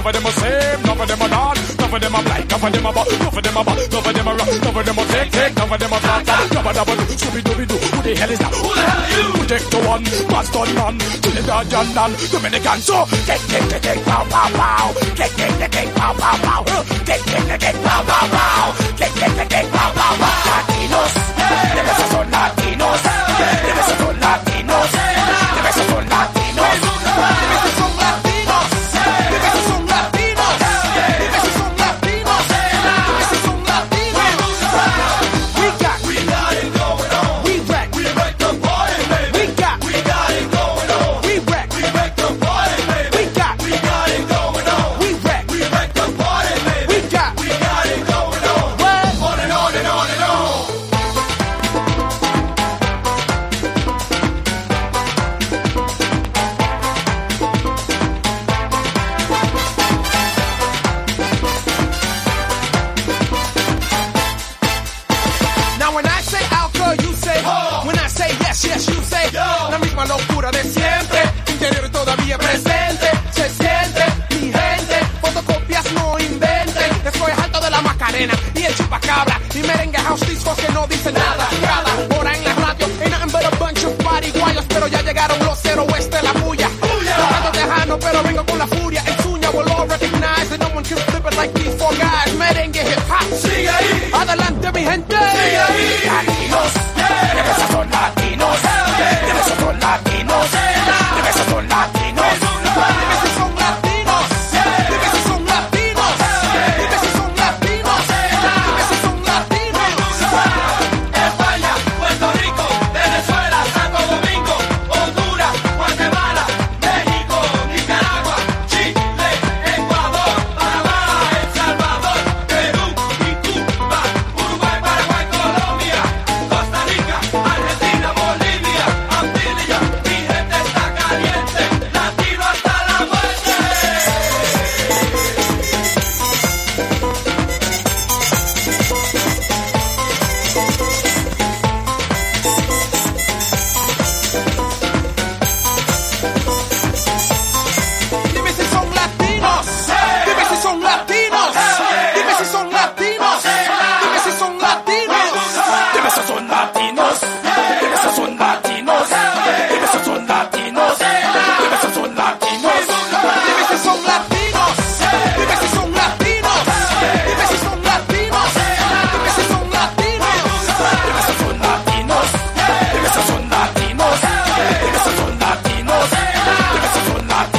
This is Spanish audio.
None of them are same, none of them are not. None of them are blind, none of them are bad. None of them are bad, none of them are rock. None of them are take, none of them are flat. None of them are Scooby-Dooby-Doo. Who the hell is that? Who the hell are you? Protector one, Boston none. Trinidad and none. Dominican, so get, pow, pow, pow. Get, pow, pow, pow. Get, pow, pow, pow. Get, pow, pow, pow. Latinos, de besos son latinos. De besos son latinos. De besos son latinos. De besos son latinos. De besos son latinos. De besos son latinos. De besos son latinos. We got it going on. We wreck the party, baby. We got it going on. We wreck the party, baby. We got it going on. We wreck the party, baby. We got it going on. What? On and on and on and on. Now when I say alcohol, you say oh. When I say yes, yes, you say yo. La misma locura de siempre, interior todavía presente. Se siente, mi gente, fotocopias no inventen. Estoy alto de la Macarena y el chupacabra. Y merengue house discos que no dicen nada. Cada hora en la radio, ain't nothing but a bunch of pariguayos. Pero ya llegaron los cero oeste, la bulla. Tocando tejano, pero vengo con la furia. El suña will all recognize that no one can flip it like these four guys. Merengue hip hop, sigue ahí. Adelante mi gente. Sigue ahí.